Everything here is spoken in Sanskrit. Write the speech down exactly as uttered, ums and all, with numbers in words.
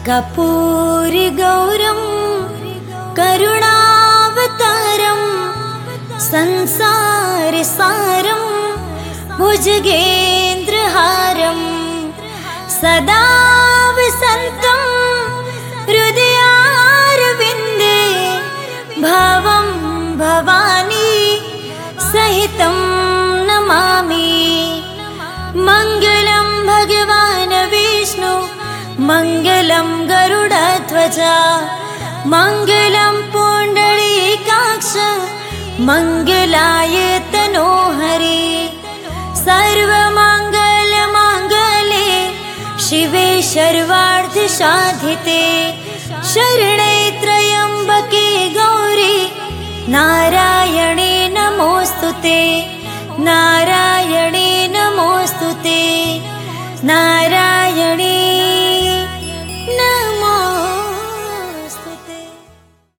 कर्पूरगौरं करुणावतारं संसारसारं भुजगेन्द्रहारं सदा वसन्तं हृदयारविन्दे भवं भवानी सहितं नमामि। मङ्गलं भगवान् विष्णु मङ्गलं गरुडध्वज मङ्गलं पुण्डरीकाक्ष मङ्गलाय तनोहरि। सर्वमङ्गलमाङ्गल्ये शिवे सर्वार्थसाधिते शरणे त्र्यम्बके गौरी नारायणे नमोस्तुते नारायणे नमोस्तुते नारायणे